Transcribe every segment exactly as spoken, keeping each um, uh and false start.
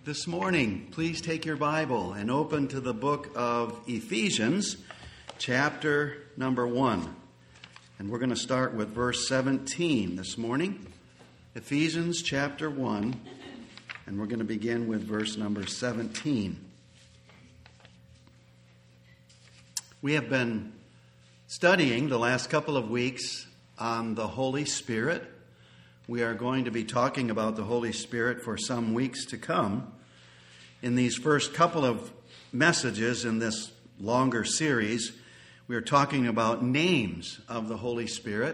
This morning, please take your Bible and open to the book of Ephesians, chapter number one. And we're going to start with verse seventeen this morning. Ephesians chapter one, and we're going to begin with verse number seventeen. We have been studying the last couple of weeks on the Holy Spirit. We are going to be talking about the Holy Spirit for some weeks to come. In these first couple of messages in this longer series, we are talking about names of the Holy Spirit.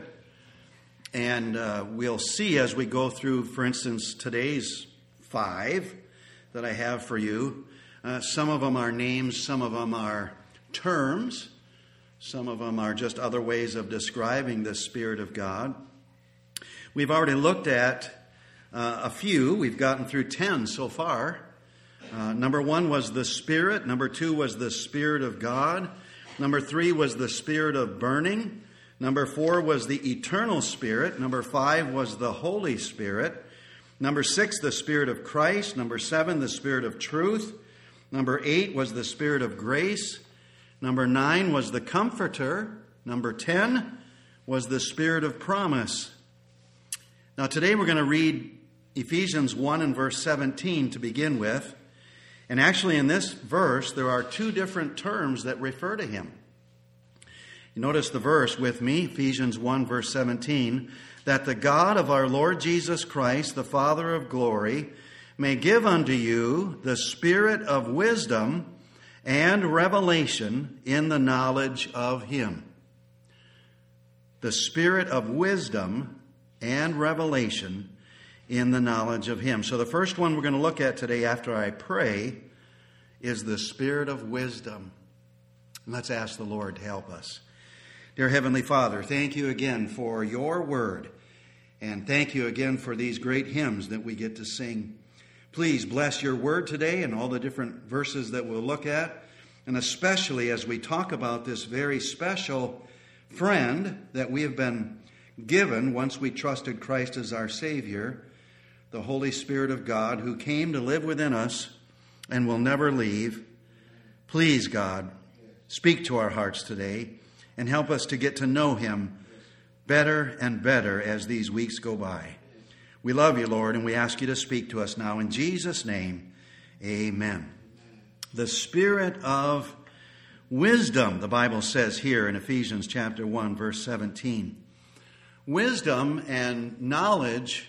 And uh, we'll see as we go through, for instance, today's five that I have for you. Uh, some of them are names, some of them are terms, some of them are just other ways of describing the Spirit of God. We've already looked at uh, a few. We've gotten through ten so far. Uh, number one was the Spirit. Number two was the Spirit of God. Number three was the Spirit of burning. Number four was the eternal Spirit. Number five was the Holy Spirit. Number six, the Spirit of Christ. Number seven, the Spirit of truth. Number eight was the Spirit of grace. Number nine was the Comforter. Number ten was the Spirit of promise. Now today we're going to read Ephesians one and verse seventeen to begin with. And actually in this verse there are two different terms that refer to him. You notice the verse with me, Ephesians one verse seventeen, that the God of our Lord Jesus Christ, the Father of glory, may give unto you the spirit of wisdom and revelation in the knowledge of him. The spirit of wisdom and revelation in the knowledge of him. So the first one we're going to look at today after I pray is the spirit of wisdom. Let's ask the Lord to help us. Dear Heavenly Father, thank you again for your word. And thank you again for these great hymns that we get to sing. Please bless your word today and all the different verses that we'll look at. And especially as we talk about this very special friend that we have been given once we trusted Christ as our Savior, the Holy Spirit of God, who came to live within us and will never leave. Please, God, speak to our hearts today and help us to get to know him better and better as these weeks go by. We love you, Lord, and we ask you to speak to us now. In Jesus' name, amen. The spirit of wisdom, the Bible says here in Ephesians chapter one, verse seventeen. Wisdom and knowledge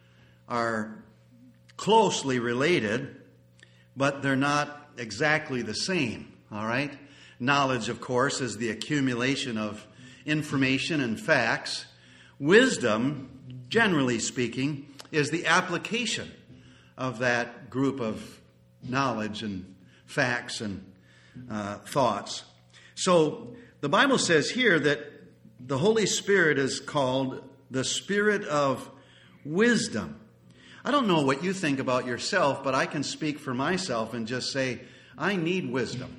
are closely related, but they're not exactly the same, all right? Knowledge, of course, is the accumulation of information and facts. Wisdom, generally speaking, is the application of that group of knowledge and facts and uh, thoughts. So the Bible says here that the Holy Spirit is called the Spirit of wisdom. I don't know what you think about yourself, but I can speak for myself and just say, I need wisdom.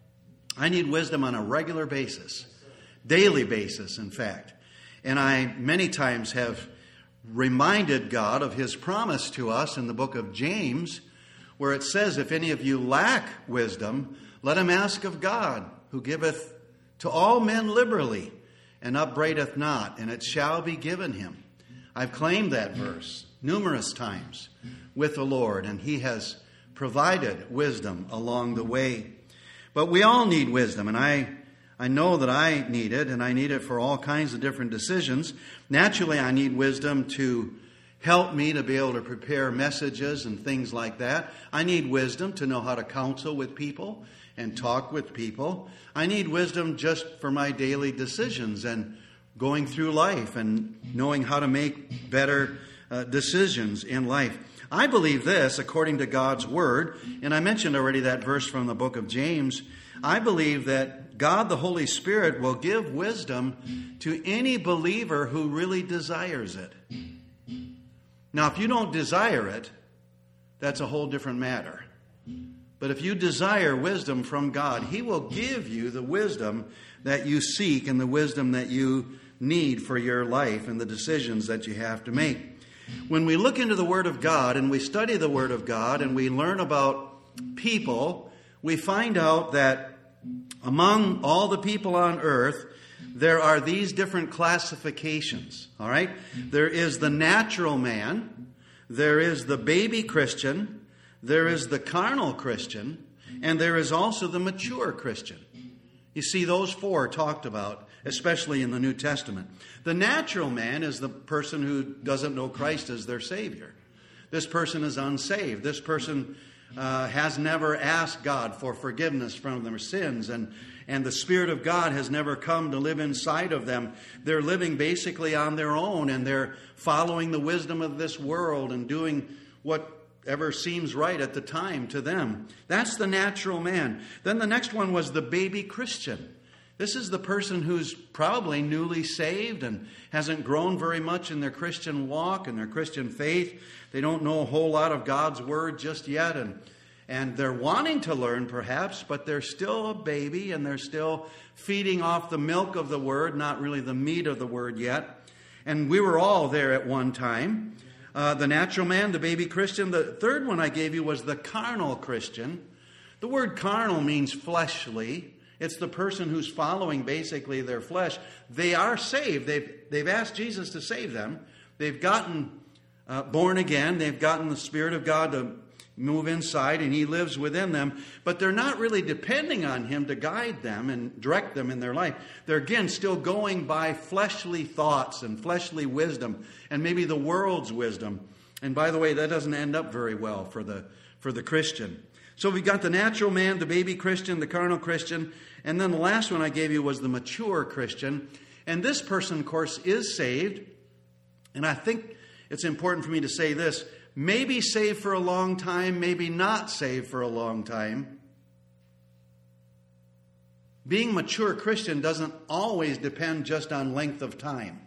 I need wisdom on a regular basis, daily basis, in fact. And I many times have reminded God of his promise to us in the book of James, where it says, if any of you lack wisdom, let him ask of God, who giveth to all men liberally, and upbraideth not, and it shall be given him. I've claimed that verse numerous times with the Lord, and he has provided wisdom along the way. But we all need wisdom, and I, I know that I need it, and I need it for all kinds of different decisions. Naturally, I need wisdom to help me to be able to prepare messages and things like that. I need wisdom to know how to counsel with people and talk with people. I need wisdom just for my daily decisions and going through life and knowing how to make better uh, decisions in life. I believe this according to God's word, and I mentioned already that verse from the book of James. I believe that God, the Holy Spirit, will give wisdom to any believer who really desires it. Now, if you don't desire it, that's a whole different matter. But if you desire wisdom from God, he will give you the wisdom that you seek and the wisdom that you need for your life and the decisions that you have to make. when we look into the Word of God and we study the Word of God and we learn about people, we find out that among all the people on earth, there are these different classifications, all right? There is the natural man, there is the baby Christian, there is the carnal Christian, and there is also the mature Christian. You see those four talked about, especially in the New Testament. The natural man is the person who doesn't know Christ as their Savior. This person is unsaved. This person uh, has never asked God for forgiveness from their sins, and, and the Spirit of God has never come to live inside of them. They're living basically on their own, and they're following the wisdom of this world and doing whatever seems right at the time to them. That's the natural man. Then the next one was the baby Christian. This is the person who's probably newly saved and hasn't grown very much in their Christian walk and their Christian faith. They don't know a whole lot of God's Word just yet, and, and they're wanting to learn perhaps, but they're still a baby and they're still feeding off the milk of the Word, not really the meat of the Word yet. And we were all there at one time. Uh, the natural man, the baby Christian. The third one I gave you was the carnal Christian. The word carnal means fleshly. It's the person who's following basically their flesh. They are saved. They've, they've asked Jesus to save them. They've gotten uh, born again. They've gotten the Spirit of God to move inside, and He lives within them. But they're not really depending on Him to guide them and direct them in their life. They're, again, still going by fleshly thoughts and fleshly wisdom and maybe the world's wisdom. And by the way, that doesn't end up very well for the for the Christian. So we've got the natural man, the baby Christian, the carnal Christian, and then the last one I gave you was the mature Christian. And this person, of course, is saved. And I think it's important for me to say this. Maybe saved for a long time, maybe not saved for a long time. Being mature Christian doesn't always depend just on length of time.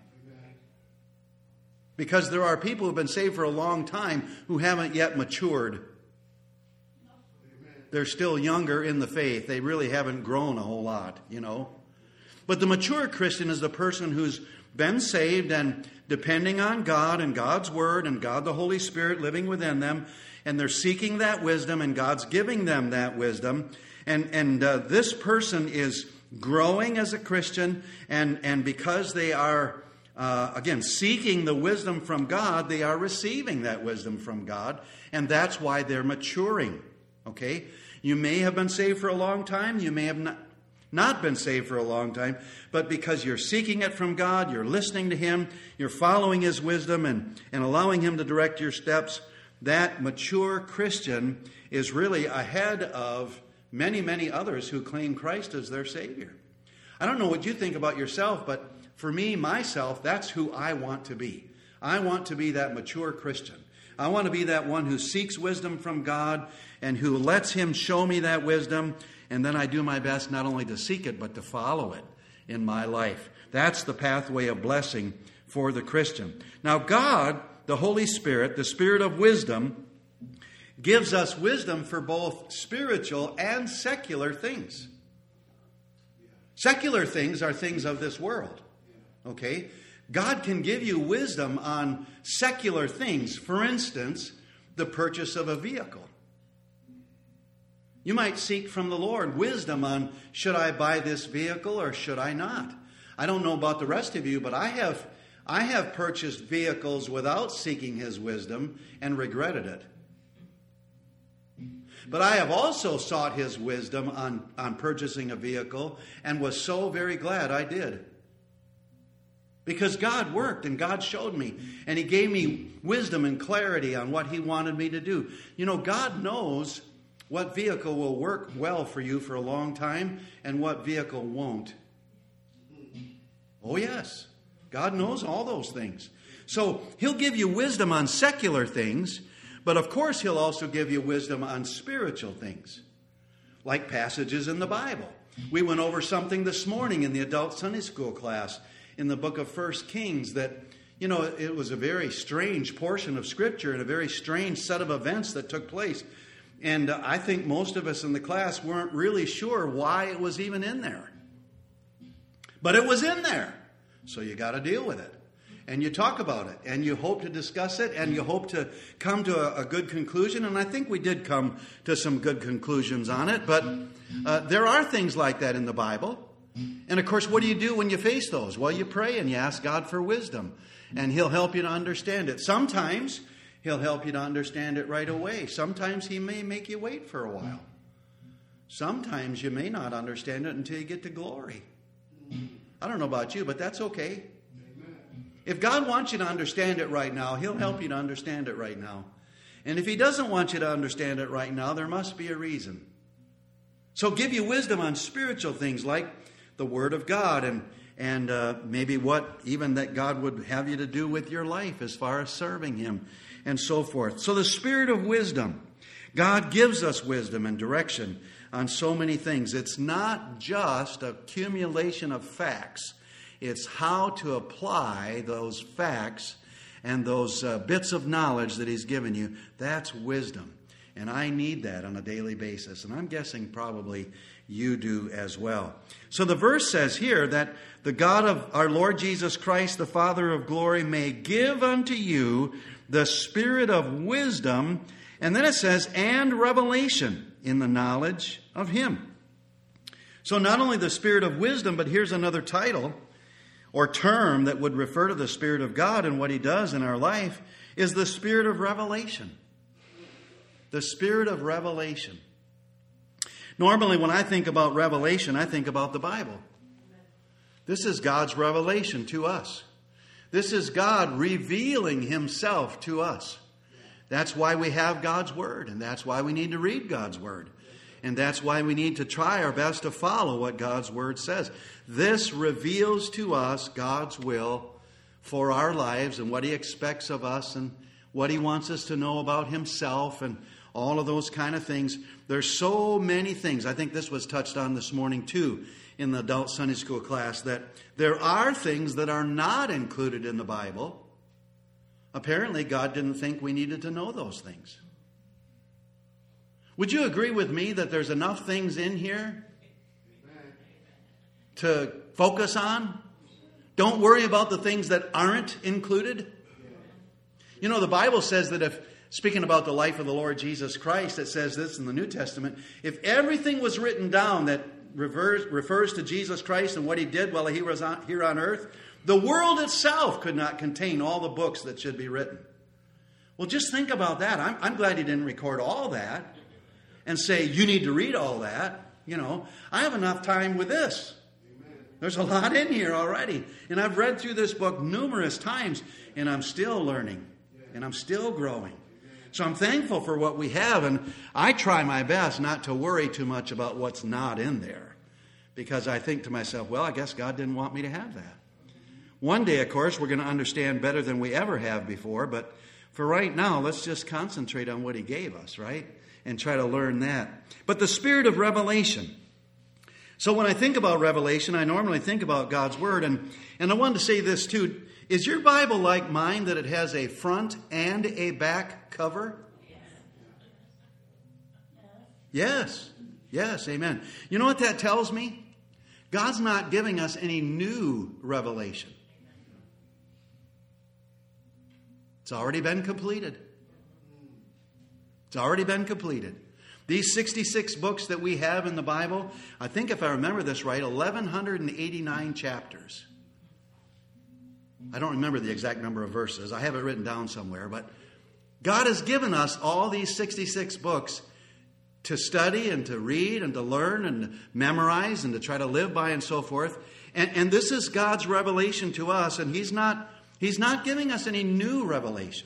Because there are people who have been saved for a long time who haven't yet matured. They're still younger in the faith. They really haven't grown a whole lot, you know. But the mature Christian is the person who's been saved and depending on God and God's Word and God the Holy Spirit living within them. And they're seeking that wisdom, and God's giving them that wisdom. And, and uh, this person is growing as a Christian. And, and because they are, uh, again, seeking the wisdom from God, they are receiving that wisdom from God. And that's why they're maturing. Okay? You may have been saved for a long time. You may have not, not been saved for a long time. But because you're seeking it from God, you're listening to Him, you're following His wisdom and, and allowing Him to direct your steps, that mature Christian is really ahead of many, many others who claim Christ as their Savior. I don't know what you think about yourself, but for me, myself, that's who I want to be. I want to be that mature Christian. I want to be that one who seeks wisdom from God and who lets Him show me that wisdom, and then I do my best not only to seek it, but to follow it in my life. That's the pathway of blessing for the Christian. Now, God, the Holy Spirit, the Spirit of wisdom, gives us wisdom for both spiritual and secular things. Secular things are things of this world, okay? God can give you wisdom on secular things. For instance, the purchase of a vehicle. You might seek from the Lord wisdom on, should I buy this vehicle or should I not? I don't know about the rest of you, but I have, I have purchased vehicles without seeking His wisdom and regretted it. But I have also sought His wisdom on, on purchasing a vehicle and was so very glad I did. Because God worked and God showed me. And He gave me wisdom and clarity on what He wanted me to do. You know, God knows what vehicle will work well for you for a long time and what vehicle won't. Oh, yes. God knows all those things. So He'll give you wisdom on secular things, but of course He'll also give you wisdom on spiritual things, like passages in the Bible. We went over something this morning in the adult Sunday school class in the book of First Kings that, you know, it was a very strange portion of Scripture and a very strange set of events that took place. And I think most of us in the class weren't really sure why it was even in there. But it was in there. So you got to deal with it. and you talk about it, and you hope to discuss it, and you hope to come to a, a good conclusion. And I think we did come to some good conclusions on it. But uh, there are things like that in the Bible. And of course, what do you do when you face those? Well, you pray and you ask God for wisdom, and He'll help you to understand it. Sometimes He'll help you to understand it right away. Sometimes He may make you wait for a while. Sometimes you may not understand it until you get to glory. I don't know about you, but that's okay. If God wants you to understand it right now, He'll help you to understand it right now. And if He doesn't want you to understand it right now, there must be a reason. So give you wisdom on spiritual things like the Word of God and, and uh, maybe what even that God would have you to do with your life as far as serving Him and so forth. So the spirit of wisdom. God gives us wisdom and direction on so many things. It's not just accumulation of facts. It's how to apply those facts and those uh, bits of knowledge that He's given you. That's wisdom. And I need that on a daily basis. And I'm guessing probably you do as well. So the verse says here that the God of our Lord Jesus Christ, the Father of glory, may give unto you the spirit of wisdom. And then it says, and revelation in the knowledge of Him. So not only the spirit of wisdom, but here's another title or term that would refer to the Spirit of God and what He does in our life is the spirit of revelation. The spirit of revelation. Normally when I think about revelation, I think about the Bible. This is God's revelation to us. This is God revealing Himself to us. That's why we have God's Word, and that's why we need to read God's Word. And that's why we need to try our best to follow what God's Word says. This reveals to us God's will for our lives and what He expects of us and what He wants us to know about Himself and all of those kind of things. There's so many things. I think this was touched on this morning too in the adult Sunday school class, that there are things that are not included in the Bible. Apparently, God didn't think we needed to know those things. Would you agree with me that there's enough things in here to focus on? Don't worry about the things that aren't included. You know, the Bible says that if, speaking about the life of the Lord Jesus Christ, it says this in the New Testament, if everything was written down that refers, refers to Jesus Christ and what He did while He was on, here on earth, the world itself could not contain all the books that should be written. Well, just think about that. I'm, I'm glad He didn't record all that and say, you need to read all that. You know, I have enough time with this. There's a lot in here already. And I've read through this book numerous times, and I'm still learning, and I'm still growing. So I'm thankful for what we have, and I try my best not to worry too much about what's not in there, because I think to myself, well, I guess God didn't want me to have that. One day, of course, we're going to understand better than we ever have before, but for right now, let's just concentrate on what He gave us, right? And try to learn that. But the spirit of revelation. So when I think about revelation, I normally think about God's Word. And, and I wanted to say this too. Is your Bible like mine, that it has a front and a back cover? Yes. Yes, amen. You know what that tells me? God's not giving us any new revelation. It's already been completed. It's already been completed. These sixty-six books that we have in the Bible, I think if I remember this right, eleven eighty-nine chapters. I don't remember the exact number of verses. I have it written down somewhere. But God has given us all these sixty-six books to study and to read and to learn and to memorize and to try to live by and so forth. And, and this is God's revelation to us. And He's not, He's not giving us any new revelation.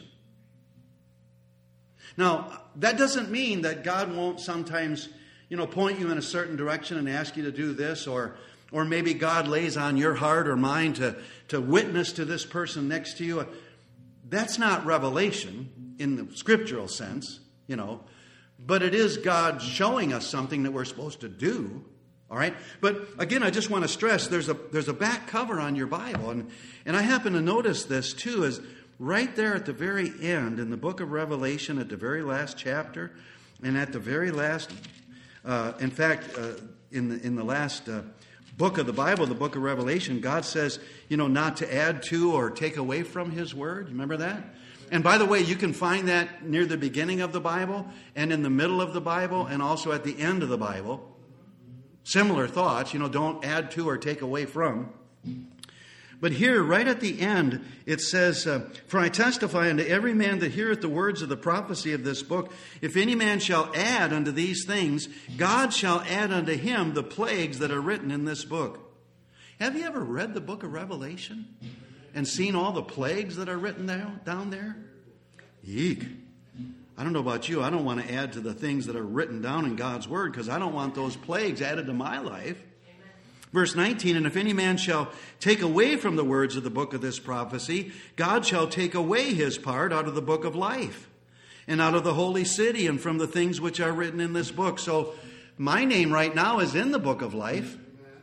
Now, that doesn't mean that God won't sometimes, you know, point you in a certain direction and ask you to do this, or or maybe God lays on your heart or mind to, to witness to this person next to you. That's not revelation in the scriptural sense, you know, but it is God showing us something that we're supposed to do, all right? But again, I just want to stress there's a there's a back cover on your Bible, and, and I happen to notice this too, as right there at the very end, in the book of Revelation, at the very last chapter, and at the very last, uh, in fact, uh, in the in the last uh, book of the Bible, the book of Revelation, God says, you know, not to add to or take away from his word. Remember that? And by the way, you can find that near the beginning of the Bible and in the middle of the Bible and also at the end of the Bible. Similar thoughts, you know, don't add to or take away from. But here, right at the end, it says, uh, For I testify unto every man that heareth the words of the prophecy of this book, if any man shall add unto these things, God shall add unto him the plagues that are written in this book. Have you ever read the book of Revelation and seen all the plagues that are written down, down there? Eek. I don't know about you. I don't want to add to the things that are written down in God's word because I don't want those plagues added to my life. Verse nineteen, And if any man shall take away from the words of the book of this prophecy, God shall take away his part out of the book of life, and out of the holy city, and from the things which are written in this book. So my name right now is in the book of life,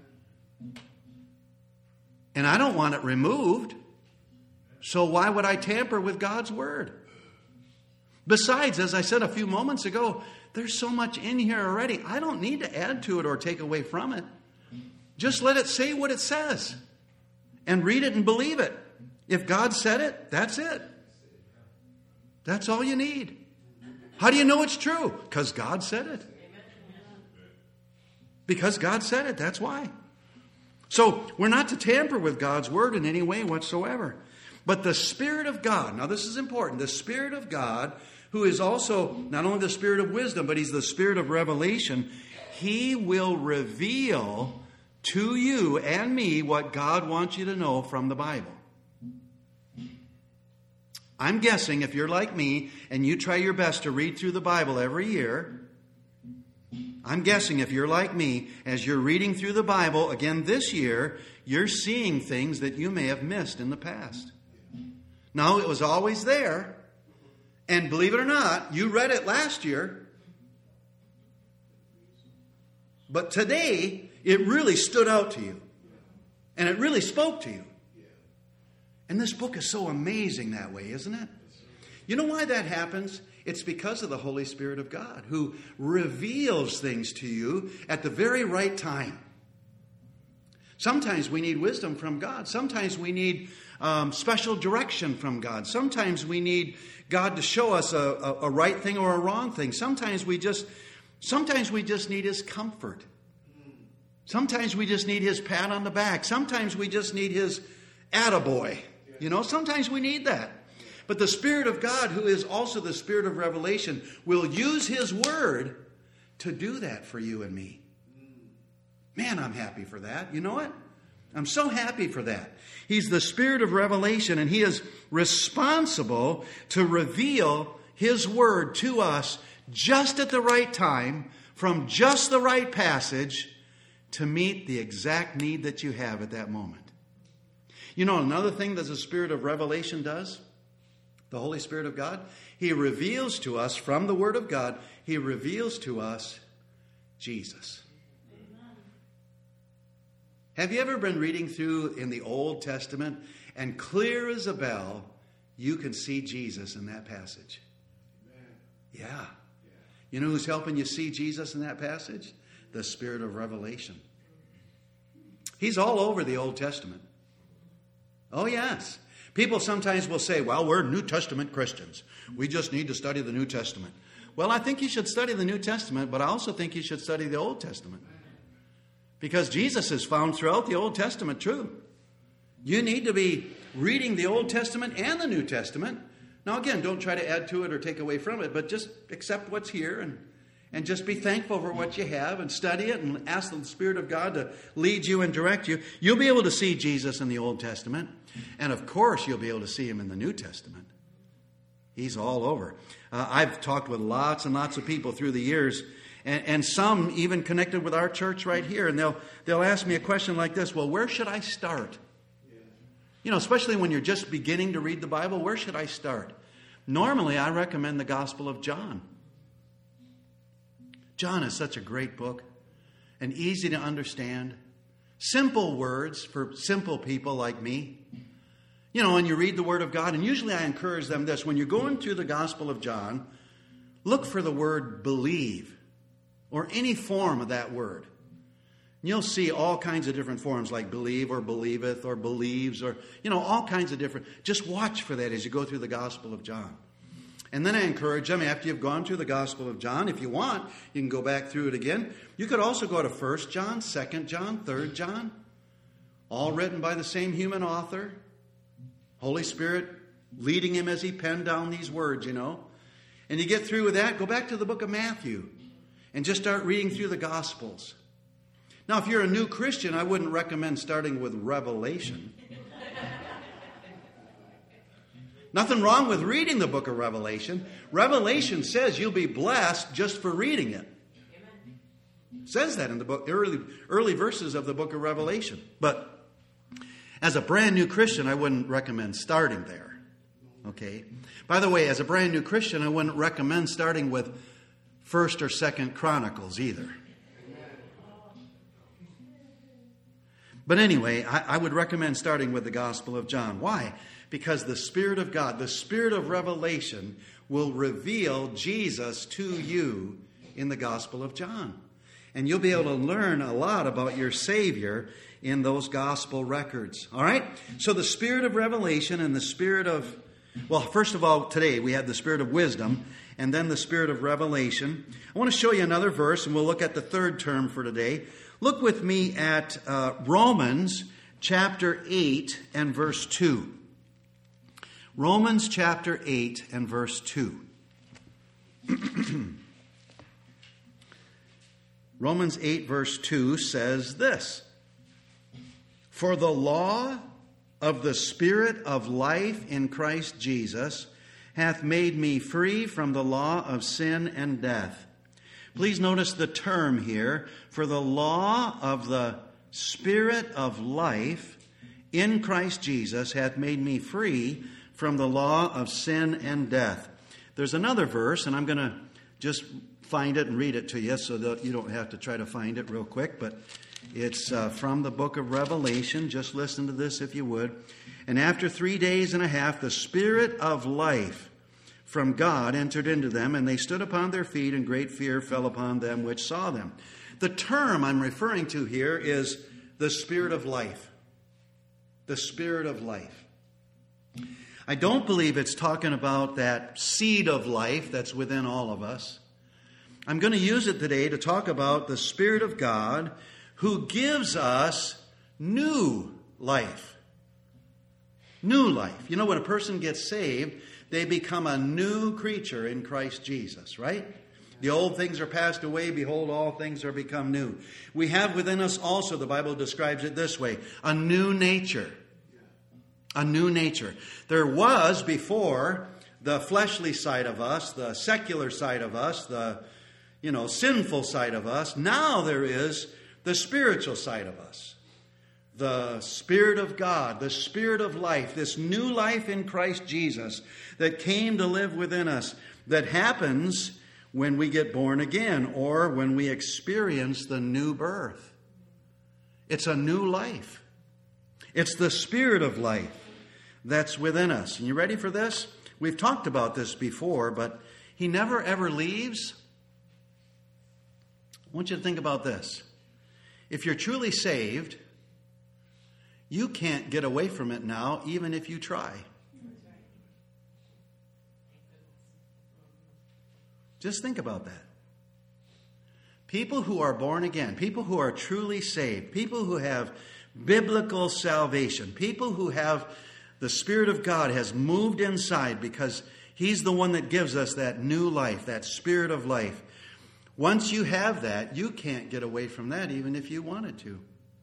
and I don't want it removed. So why would I tamper with God's word? Besides, as I said a few moments ago, there's so much in here already. I don't need to add to it or take away from it. Just let it say what it says and read it and believe it. If God said it, that's it. That's all you need. How do you know it's true? Because God said it. Because God said it, that's why. So we're not to tamper with God's word in any way whatsoever. But the Spirit of God, now this is important, the Spirit of God, who is also not only the Spirit of wisdom, but he's the Spirit of revelation, he will reveal to you and me what God wants you to know from the Bible. I'm guessing if you're like me and you try your best to read through the Bible every year, I'm guessing if you're like me, as you're reading through the Bible again this year, you're seeing things that you may have missed in the past. Now, it was always there, and believe it or not, you read it last year, but today, it really stood out to you. And it really spoke to you. And this book is so amazing that way, isn't it? You know why that happens? It's because of the Holy Spirit of God, who reveals things to you at the very right time. Sometimes we need wisdom from God. Sometimes we need um, special direction from God. Sometimes we need God to show us a, a, a right thing or a wrong thing. Sometimes we just, sometimes we just need his comfort. Sometimes we just need his pat on the back. Sometimes we just need his attaboy. You know, sometimes we need that. But the Spirit of God, who is also the Spirit of revelation, will use his word to do that for you and me. Man, I'm happy for that. You know what? I'm so happy for that. He's the Spirit of revelation, and he is responsible to reveal his word to us just at the right time, from just the right passage, to meet the exact need that you have at that moment. You know, another thing that the Spirit of revelation does, the Holy Spirit of God, he reveals to us from the Word of God, he reveals to us Jesus. Amen. Have you ever been reading through in the Old Testament, and clear as a bell, you can see Jesus in that passage? Amen. Yeah. yeah. You know who's helping you see Jesus in that passage? The Spirit of revelation. He's all over the Old Testament. Oh, yes. People sometimes will say, well, we're New Testament Christians. We just need to study the New Testament. Well, I think you should study the New Testament, but I also think you should study the Old Testament. Because Jesus is found throughout the Old Testament too. You need to be reading the Old Testament and the New Testament. Now, again, don't try to add to it or take away from it, but just accept what's here and And just be thankful for what you have and study it and ask the Spirit of God to lead you and direct you. You'll be able to see Jesus in the Old Testament. And of course, you'll be able to see him in the New Testament. He's all over. Uh, I've talked with lots and lots of people through the years, and, and some even connected with our church right here. And they'll, they'll ask me a question like this: well, where should I start? You know, especially when you're just beginning to read the Bible, where should I start? Normally, I recommend the Gospel of John. John is such a great book and easy to understand. Simple words for simple people like me. You know, when you read the Word of God, and usually I encourage them this: when you're going through the Gospel of John, look for the word believe or any form of that word. You'll see all kinds of different forms like believe or believeth or believes or, you know, all kinds of different. Just watch for that as you go through the Gospel of John. And then I encourage them, after you've gone through the Gospel of John, if you want, you can go back through it again. You could also go to First John, Second John, Third John, all written by the same human author. Holy Spirit leading him as he penned down these words, you know. And you get through with that, go back to the book of Matthew and just start reading through the Gospels. Now, if you're a new Christian, I wouldn't recommend starting with Revelation. Nothing wrong with reading the book of Revelation. Revelation says you'll be blessed just for reading it. It says that in the book, early, early verses of the book of Revelation. But as a brand new Christian, I wouldn't recommend starting there. Okay? By the way, as a brand new Christian, I wouldn't recommend starting with First or Second Chronicles either. But anyway, I, I would recommend starting with the Gospel of John. Why? Because the Spirit of God, the Spirit of revelation, will reveal Jesus to you in the Gospel of John. And you'll be able to learn a lot about your Savior in those Gospel records. All right? So the Spirit of revelation and the Spirit of, well, first of all, today we have the Spirit of wisdom and then the Spirit of revelation. I want to show you another verse, and we'll look at the third term for today. Look with me at uh, Romans chapter eight and verse two. Romans chapter eight and verse two. Romans eight verse two says this: For the law of the Spirit of life in Christ Jesus hath made me free from the law of sin and death. Please notice the term here. For the law of the Spirit of life in Christ Jesus hath made me free from the law of sin and death. There's another verse, and I'm going to just find it and read it to you so that you don't have to try to find it real quick, but it's uh, from the book of Revelation. Just listen to this if you would. And after three days and a half, the Spirit of life from God entered into them, and they stood upon their feet, and great fear fell upon them which saw them. The term I'm referring to here is the Spirit of life. The Spirit of life. I don't believe it's talking about that seed of life that's within all of us. I'm going to use it today to talk about the Spirit of God who gives us new life. New life. You know, when a person gets saved, they become a new creature in Christ Jesus, right? The old things are passed away. Behold, all things are become new. We have within us also, the Bible describes it this way, a new nature. A new nature. There was before the fleshly side of us, the secular side of us, the, you know, sinful side of us. Now there is the spiritual side of us. The Spirit of God, the Spirit of life, this new life in Christ Jesus that came to live within us, that happens when we get born again or when we experience the new birth. It's a new life. It's the Spirit of life that's within us. And you ready for this? We've talked about this before, but He never ever leaves. I want you to think about this. If you're truly saved, you can't get away from it now, even if you try. Just think about that. People who are born again, people who are truly saved, people who have biblical salvation, people who have the Spirit of God has moved inside because He's the one that gives us that new life, that Spirit of life. Once you have that, you can't get away from that even if you wanted to.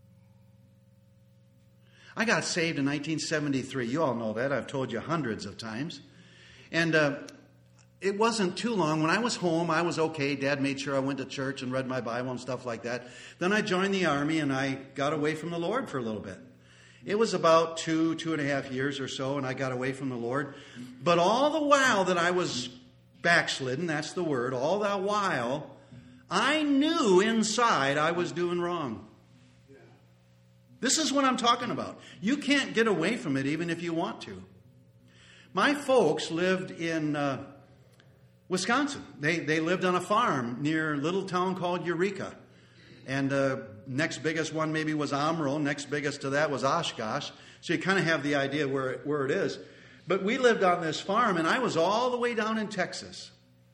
I got saved in nineteen seventy-three. You all know that. I've told you hundreds of times. And uh, it wasn't too long. When I was home, I was okay. Dad made sure I went to church and read my Bible and stuff like that. Then I joined the Army and I got away from the Lord for a little bit. It was about two, two and a half years or so, and I got away from the Lord. But all the while that I was backslidden, that's the word, all that while, I knew inside I was doing wrong. This is what I'm talking about. You can't get away from it even if you want to. My folks lived in uh, Wisconsin. They, they lived on a farm near a little town called Eureka. And the next biggest one maybe was Amro. Next biggest to that was Oshkosh. So you kind of have the idea where it, where it is. But we lived on this farm, and I was all the way down in Texas.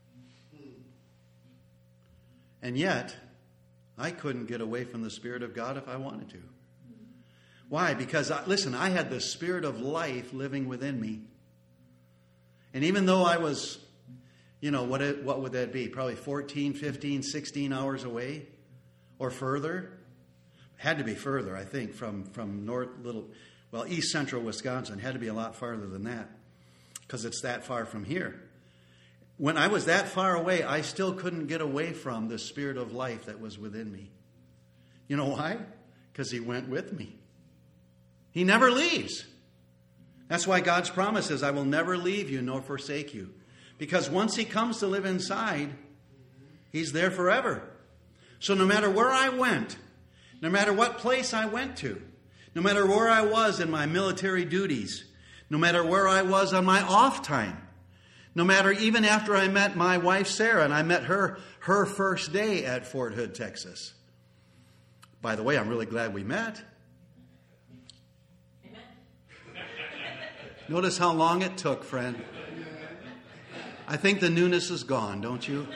And yet, I couldn't get away from the Spirit of God if I wanted to. Why? Because, I, listen, I had the Spirit of life living within me. And even though I was, you know, what it, what would that be? Probably fourteen, fifteen, sixteen hours away or further. Had to be further, I think, from, from north, little, well, east central Wisconsin. Had to be a lot farther than that because it's that far from here. When I was that far away, I still couldn't get away from the Spirit of life that was within me. You know why? Because He went with me. He never leaves. That's why God's promise is, I will never leave you nor forsake you. Because once He comes to live inside, He's there forever. So no matter where I went, no matter what place I went to, no matter where I was in my military duties, no matter where I was on my off time, no matter even after I met my wife Sarah, and I met her her first day at Fort Hood, Texas. By the way, I'm really glad we met. Notice how long it took, friend. I think the newness is gone, don't you?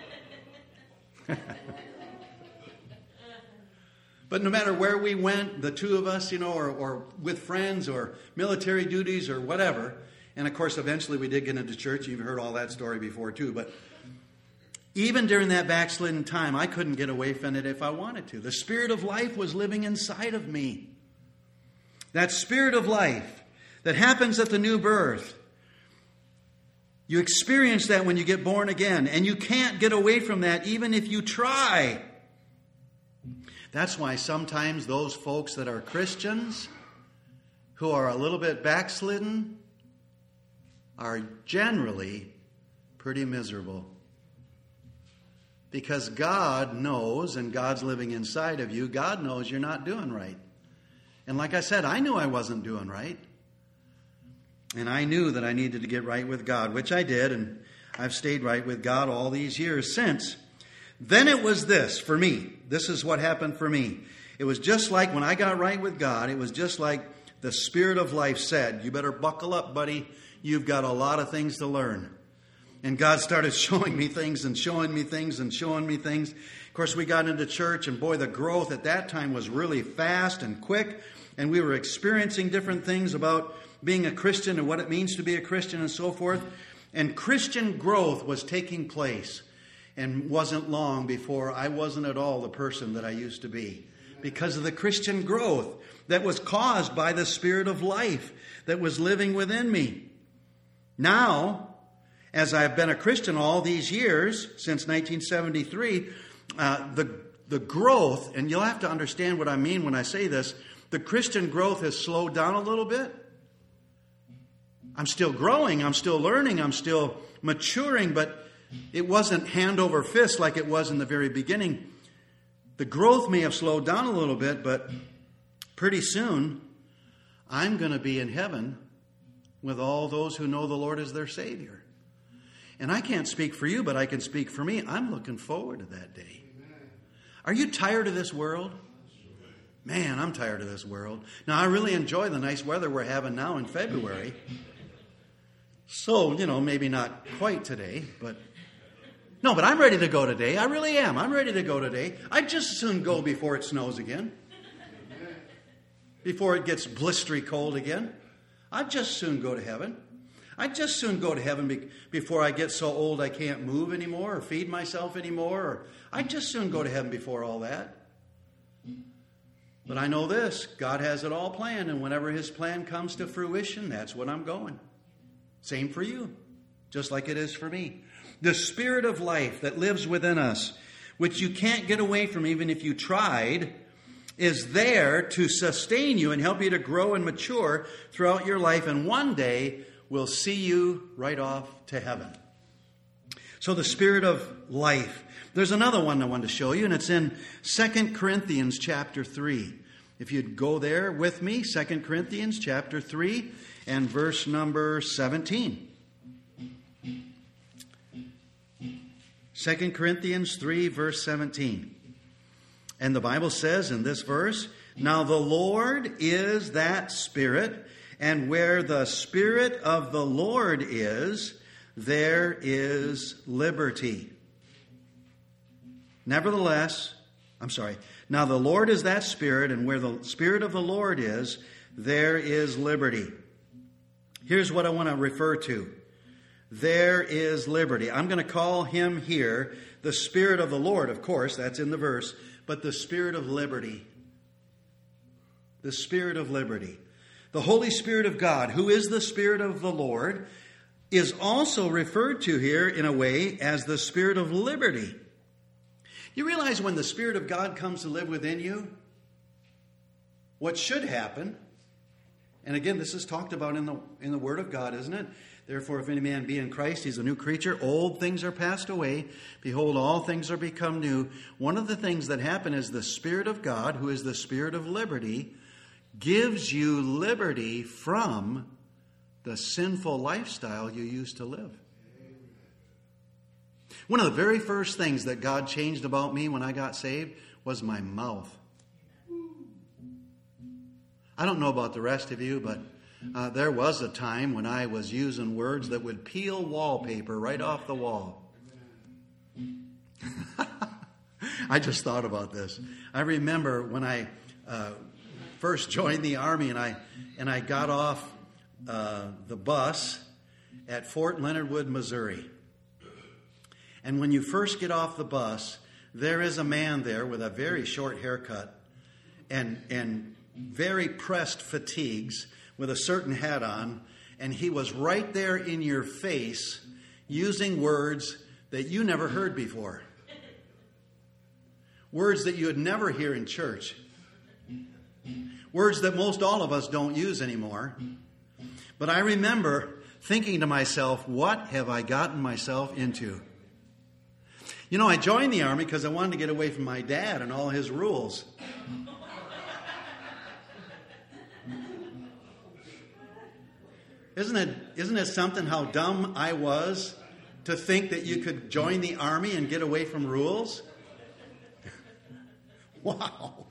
But no matter where we went, the two of us, you know, or, or with friends or military duties or whatever, and of course eventually we did get into church. You've heard all that story before too, but even during that backslidden time, I couldn't get away from it if I wanted to. The Spirit of life was living inside of me. That Spirit of life that happens at the new birth. You experience that when you get born again, and you can't get away from that even if you try. That's why sometimes those folks that are Christians who are a little bit backslidden are generally pretty miserable. Because God knows, and God's living inside of you, God knows you're not doing right. And like I said, I knew I wasn't doing right. And I knew that I needed to get right with God, which I did, and I've stayed right with God all these years since. Then it was this for me. This is what happened for me. It was just like when I got right with God, it was just like the Spirit of life said, you better buckle up, buddy. You've got a lot of things to learn. And God started showing me things and showing me things and showing me things. Of course, we got into church, and boy, the growth at that time was really fast and quick. And we were experiencing different things about being a Christian and what it means to be a Christian and so forth. And Christian growth was taking place. And wasn't long before I wasn't at all the person that I used to be. Because of the Christian growth that was caused by the Spirit of life that was living within me. Now, as I've been a Christian all these years, since nineteen seventy-three, uh, the, the growth, and you'll have to understand what I mean when I say this, the Christian growth has slowed down a little bit. I'm still growing, I'm still learning, I'm still maturing, but it wasn't hand over fist like it was in the very beginning. The growth may have slowed down a little bit, but pretty soon I'm going to be in heaven with all those who know the Lord as their Savior. And I can't speak for you, but I can speak for me. I'm looking forward to that day. Are you tired of this world? Man, I'm tired of this world. Now, I really enjoy the nice weather we're having now in February. So, you know, maybe not quite today, but... No, but I'm ready to go today. I really am. I'm ready to go today. I'd just as soon go before it snows again. Before it gets blistery cold again. I'd just as soon go to heaven. I'd just as soon go to heaven be- before I get so old I can't move anymore or feed myself anymore. Or I'd just as soon go to heaven before all that. But I know this. God has it all planned, and whenever His plan comes to fruition, that's when I'm going. Same for you, just like it is for me. The Spirit of life that lives within us, which you can't get away from even if you tried, is there to sustain you and help you to grow and mature throughout your life. And one day will see you right off to heaven. So the Spirit of life. There's another one I want to show you, and it's in Second Corinthians chapter three. If you'd go there with me, Second Corinthians chapter three and verse number seventeen. Second Corinthians three, verse seventeen. And the Bible says in this verse, now the Lord is that Spirit, and where the Spirit of the Lord is, there is liberty. Nevertheless, I'm sorry, now the Lord is that Spirit, and where the Spirit of the Lord is, there is liberty. Here's what I want to refer to. There is liberty. I'm going to call him here the Spirit of the Lord, of course, that's in the verse, but the Spirit of liberty. The Spirit of liberty. The Holy Spirit of God, who is the Spirit of the Lord, is also referred to here in a way as the Spirit of liberty. You realize when the Spirit of God comes to live within you, what should happen, and again, this is talked about in the in the Word of God, isn't it? Therefore, if any man be in Christ, he's a new creature. Old things are passed away. Behold, all things are become new. One of the things that happen is the Spirit of God, who is the Spirit of liberty, gives you liberty from the sinful lifestyle you used to live. One of the very first things that God changed about me when I got saved was my mouth. I don't know about the rest of you, but uh, there was a time when I was using words that would peel wallpaper right off the wall. I just thought about this. I remember when I uh, first joined the Army and I and I got off uh, the bus at Fort Leonard Wood, Missouri. And when you first get off the bus, there is a man there with a very short haircut and and very pressed fatigues with a certain hat on, and he was right there in your face using words that you never heard before. Words that you would never hear in church. Words that most all of us don't use anymore. But I remember thinking to myself, what have I gotten myself into? You know, I joined the Army because I wanted to get away from my dad and all his rules. Isn't it, isn't it something how dumb I was to think that you could join the Army and get away from rules? Wow.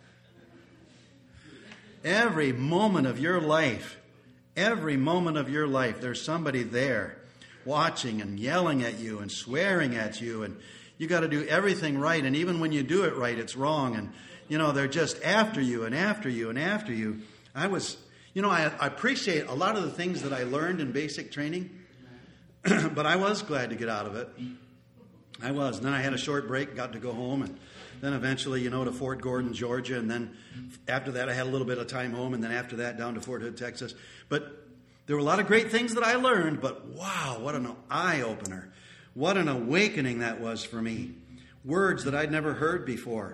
Every moment of your life, every moment of your life, there's somebody there watching and yelling at you and swearing at you, and you got to do everything right, and even when you do it right, it's wrong, and you know, they're just after you and after you and after you. I was... You know, I, I appreciate a lot of the things that I learned in basic training, but I was glad to get out of it. I was. And then I had a short break, got to go home, and then eventually, you know, to Fort Gordon, Georgia, and then after that I had a little bit of time home, and then after that down to Fort Hood, Texas. But there were a lot of great things that I learned, but wow, what an eye-opener. What an awakening that was for me. Words that I'd never heard before.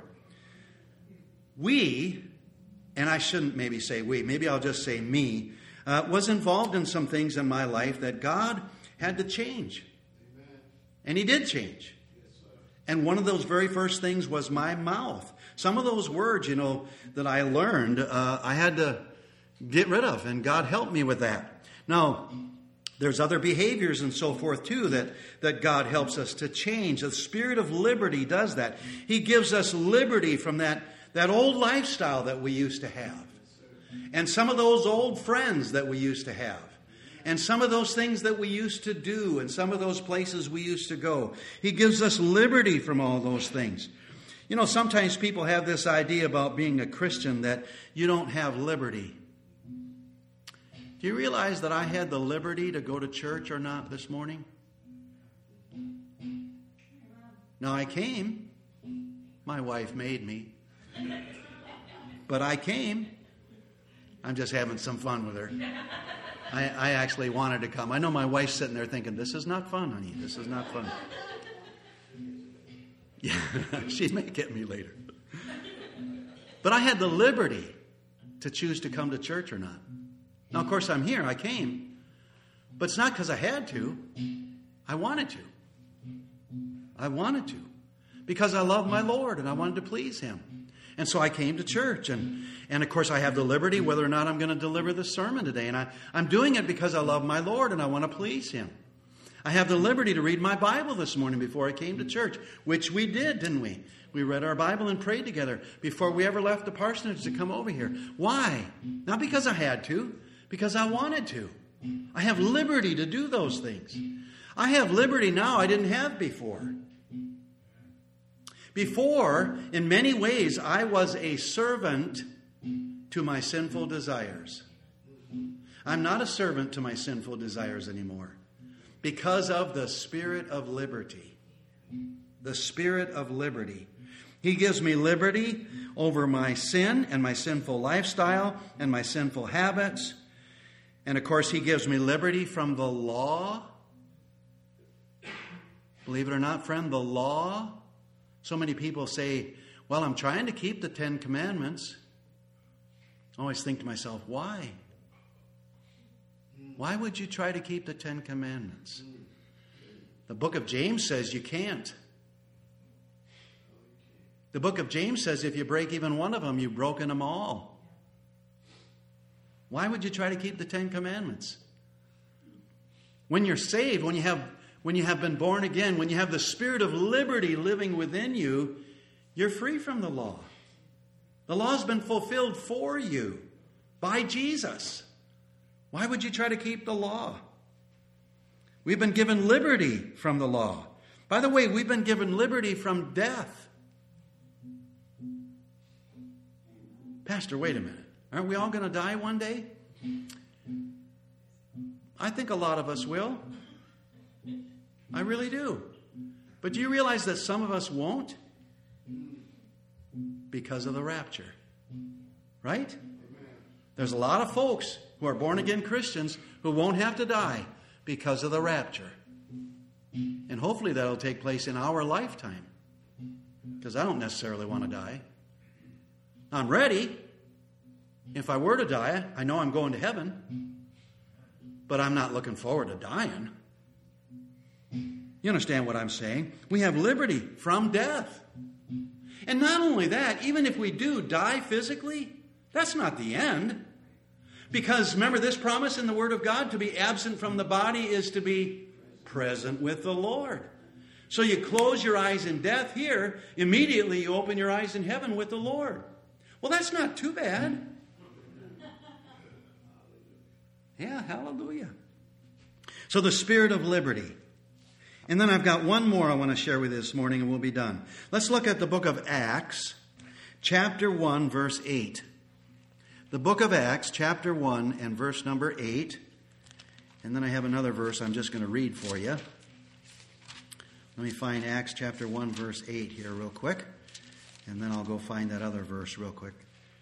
We... And I shouldn't maybe say we, maybe I'll just say me, uh, was involved in some things in my life that God had to change. Amen. And he did change. Yes, and one of those very first things was my mouth. Some of those words, you know, that I learned, uh, I had to get rid of, and God helped me with that. Now, there's other behaviors and so forth, too, that, that God helps us to change. The Spirit of liberty does that. He gives us liberty from that That old lifestyle that we used to have. And some of those old friends that we used to have. And some of those things that we used to do. And some of those places we used to go. He gives us liberty from all those things. You know, sometimes people have this idea about being a Christian that you don't have liberty. Do you realize that I had the liberty to go to church or not this morning? Now, I came. My wife made me. But I came. I'm just having some fun with her. I, I actually wanted to come. I know my wife's sitting there thinking, this is not fun, honey. This is not fun. Yeah, she may get me later. But I had the liberty to choose to come to church or not. Now, of course, I'm here. I came. But it's not because I had to. I wanted to. I wanted to. Because I love my Lord and I wanted to please him. And so I came to church, and, and of course I have the liberty whether or not I'm going to deliver this sermon today. And I, I'm doing it because I love my Lord and I want to please him. I have the liberty to read my Bible this morning before I came to church, which we did, didn't we? We read our Bible and prayed together before we ever left the parsonage to come over here. Why? Not because I had to, because I wanted to. I have liberty to do those things. I have liberty now I didn't have before. Before, in many ways, I was a servant to my sinful desires. I'm not a servant to my sinful desires anymore because of the Spirit of liberty. The Spirit of liberty. He gives me liberty over my sin and my sinful lifestyle and my sinful habits. And of course, He gives me liberty from the law. Believe it or not, friend, the law. So many people say, well, I'm trying to keep the Ten Commandments. I always think to myself, why? Why would you try to keep the Ten Commandments? The book of James says you can't. The book of James says if you break even one of them, you've broken them all. Why would you try to keep the Ten Commandments? When you're saved, when you have, when you have been born again, when you have the Spirit of liberty living within you, you're free from the law. The law has been fulfilled for you by Jesus. Why would you try to keep the law? We've been given liberty from the law. By the way, we've been given liberty from death. Pastor, wait a minute. Aren't we all going to die one day? I think a lot of us will. I really do. But do you realize that some of us won't? Because of the rapture. Right? There's a lot of folks who are born-again Christians who won't have to die because of the rapture. And hopefully that'll take place in our lifetime. Because I don't necessarily want to die. I'm ready. If I were to die, I know I'm going to heaven. But I'm not looking forward to dying. You understand what I'm saying? We have liberty from death. And not only that, even if we do die physically, that's not the end. Because remember this promise in the Word of God, to be absent from the body is to be present with the Lord. So you close your eyes in death here, immediately you open your eyes in heaven with the Lord. Well, that's not too bad. Yeah, hallelujah. So the Spirit of liberty. And then I've got one more I want to share with you this morning and we'll be done. Let's look at the book of Acts, chapter one, verse eight. The book of Acts, chapter one, and verse number eight. And then I have another verse I'm just going to read for you. Let me find Acts chapter one, verse eight here real quick. And then I'll go find that other verse real quick.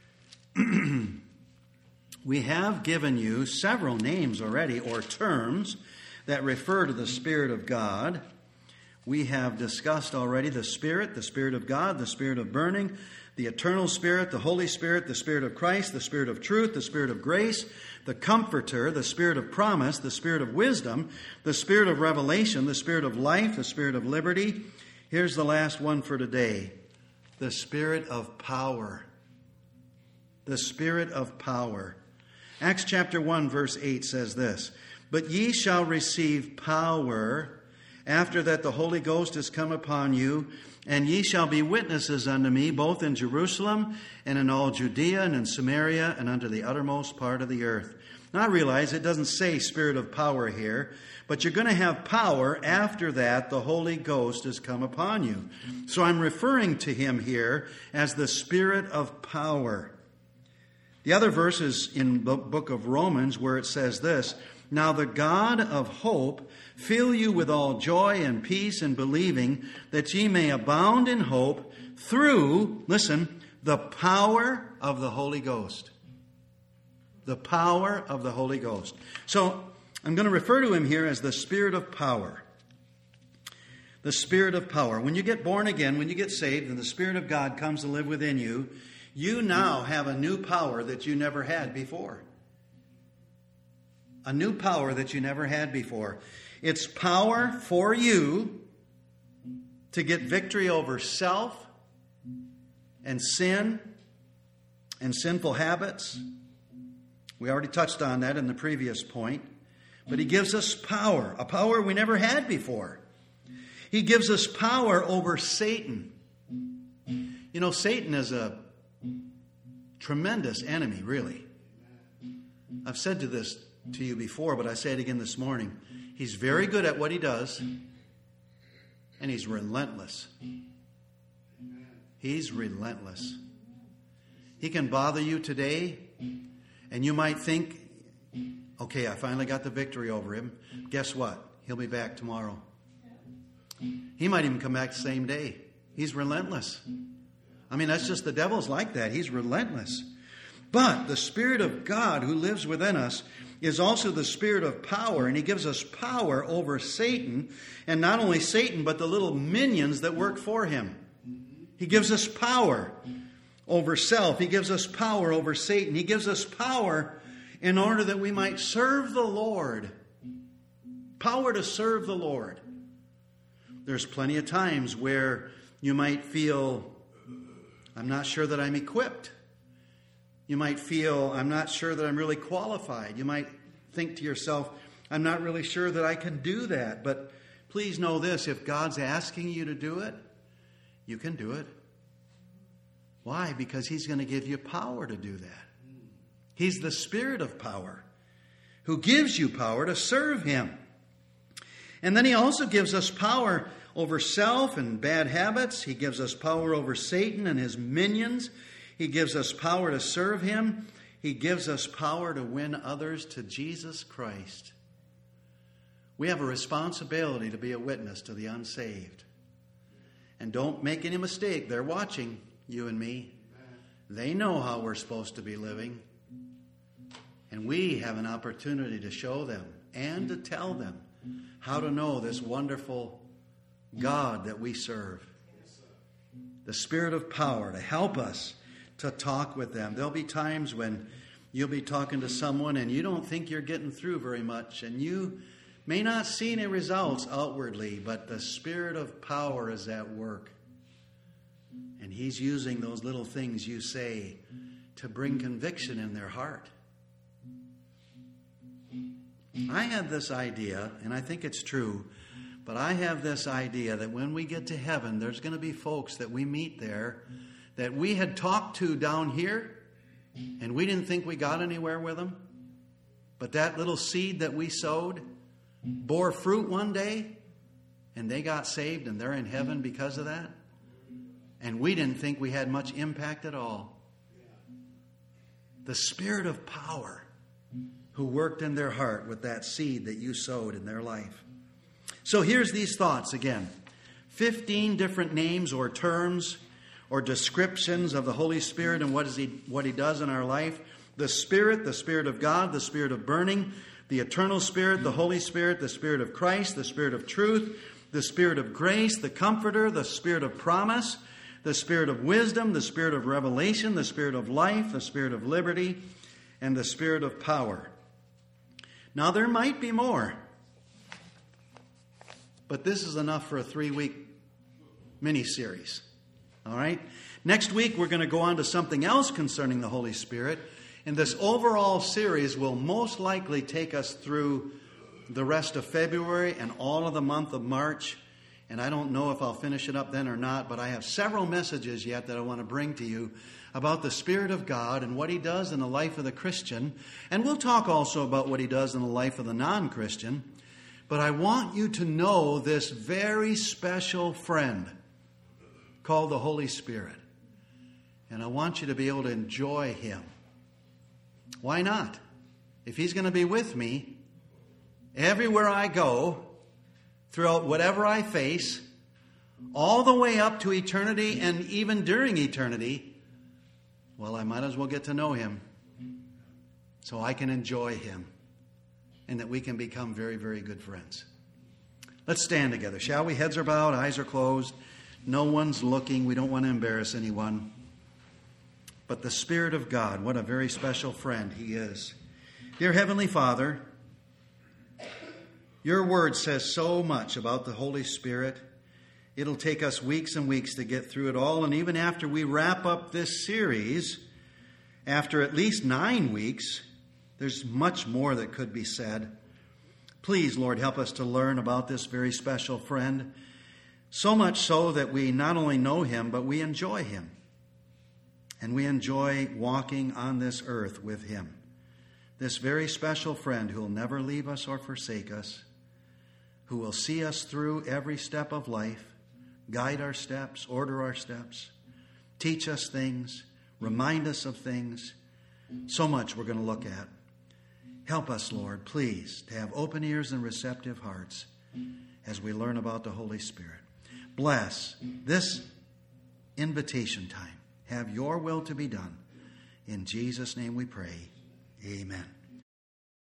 We have given you several names already, or terms, that refer to the Spirit of God. We have discussed already the Spirit, the Spirit of God, the Spirit of burning, the eternal Spirit, the Holy Spirit, the Spirit of Christ, the Spirit of truth, the Spirit of grace, the Comforter, the Spirit of promise, the Spirit of wisdom, the Spirit of revelation, the Spirit of life, the Spirit of liberty. Here's the last one for today. The Spirit of power. The Spirit of power. Acts chapter one, verse eight says this, "But ye shall receive power after that the Holy Ghost is come upon you, and ye shall be witnesses unto me, both in Jerusalem and in all Judea and in Samaria and unto the uttermost part of the earth." Now I realize it doesn't say Spirit of power here, but you're going to have power after that the Holy Ghost has come upon you. So I'm referring to Him here as the Spirit of power. The other verse is in the book of Romans where it says this, "Now the God of hope fill you with all joy and peace in believing, that ye may abound in hope through," listen, "the power of the Holy Ghost." The power of the Holy Ghost. So I'm going to refer to Him here as the Spirit of power. The Spirit of power. When you get born again, when you get saved, and the Spirit of God comes to live within you, you now have a new power that you never had before. A new power that you never had before. It's power for you to get victory over self and sin and sinful habits. We already touched on that in the previous point. But he gives us power, a power we never had before. He gives us power over Satan. You know, Satan is a tremendous enemy, really. I've said to this to you before, but I say it again this morning. He's very good at what he does, and he's relentless. He's relentless. He can bother you today, and you might think, okay, I finally got the victory over him. Guess what? He'll be back tomorrow. He might even come back the same day. He's relentless. I mean, that's just the devil's like that. He's relentless. But the Spirit of God who lives within us is also the Spirit of power, and he gives us power over Satan, and not only Satan, but the little minions that work for him. He gives us power over self. He gives us power over Satan. He gives us power in order that we might serve the Lord. Power to serve the Lord. There's plenty of times where you might feel, I'm not sure that I'm equipped. You might feel, I'm not sure that I'm really qualified. You might think to yourself, I'm not really sure that I can do that. But please know this, if God's asking you to do it, you can do it. Why? Because he's going to give you power to do that. He's the Spirit of power who gives you power to serve him. And then he also gives us power over self and bad habits. He gives us power over Satan and his minions. He gives us power to serve him. He gives us power to win others to Jesus Christ. We have a responsibility to be a witness to the unsaved. And don't make any mistake, they're watching you and me. They know how we're supposed to be living. And we have an opportunity to show them and to tell them how to know this wonderful God that we serve. The Spirit of power to help us to talk with them. There'll be times when you'll be talking to someone and you don't think you're getting through very much, and you may not see any results outwardly, but the Spirit of power is at work. And he's using those little things you say to bring conviction in their heart. I have this idea, and I think it's true, but I have this idea that when we get to heaven, there's going to be folks that we meet there that we had talked to down here, and we didn't think we got anywhere with them. But that little seed that we sowed bore fruit one day, and they got saved, and they're in heaven because of that. And we didn't think we had much impact at all. The Spirit of power who worked in their heart with that seed that you sowed in their life. So here's these thoughts again. Fifteen different names or terms or descriptions of the Holy Spirit and what is he, what he does in our life. The Spirit, the Spirit of God, the Spirit of burning, the eternal Spirit, the Holy Spirit, the Spirit of Christ, the Spirit of truth, the Spirit of grace, the Comforter, the Spirit of promise, the Spirit of wisdom, the Spirit of revelation, the Spirit of life, the Spirit of liberty, and the Spirit of power. Now, there might be more, but this is enough for a three-week mini-series. All right? Next week, we're going to go on to something else concerning the Holy Spirit, and this overall series will most likely take us through the rest of February and all of the month of March. And I don't know if I'll finish it up then or not, but I have several messages yet that I want to bring to you about the Spirit of God and what he does in the life of the Christian. And we'll talk also about what he does in the life of the non-Christian. But I want you to know this very special friend called the Holy Spirit. And I want you to be able to enjoy him. Why not? If he's going to be with me everywhere I go, throughout whatever I face, all the way up to eternity and even during eternity, well, I might as well get to know him so I can enjoy him and that we can become very, very good friends. Let's stand together, shall we? Heads are bowed, eyes are closed. No one's looking. We don't want to embarrass anyone. But the Spirit of God, what a very special friend he is. Dear Heavenly Father, your word says so much about the Holy Spirit. It'll take us weeks and weeks to get through it all. And even after we wrap up this series, after at least nine weeks, there's much more that could be said. Please, Lord, help us to learn about this very special friend, so much so that we not only know him, but we enjoy him. And we enjoy walking on this earth with him. This very special friend who will never leave us or forsake us, who will see us through every step of life, guide our steps, order our steps, teach us things, remind us of things. So much we're going to look at. Help us, Lord, please, to have open ears and receptive hearts as we learn about the Holy Spirit. Bless this invitation time. Have your will to be done. In Jesus' name we pray. Amen.